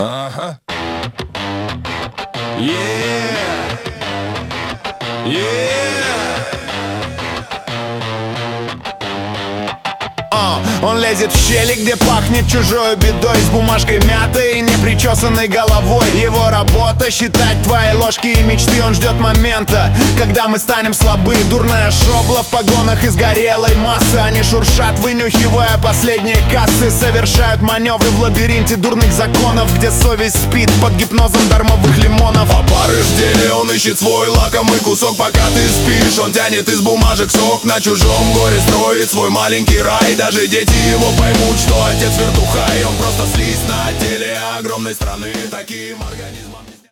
Ага. Yeah. Yeah. Он лезет в щели, где пахнет чужой бедой, с бумажкой мятой и непричесанной головой. Его работа — считать твои ложки и мечты. Он ждет момента, когда мы станем слабы. Дурная шобла в погонах из горелой массы. Они шуршат, вынюхивая последние кассы. Совершают маневры в лабиринте дурных законов, где совесть спит под гипнозом дармовых лимонов. А пары в деле он ищет свой лакомый кусок, пока ты спишь. Он тянет из бумажек сок, на чужом горе строит свой маленький рай. Даже дети его поймут, что отец вертуха, и он просто слизь на теле огромной страны. Таким организмом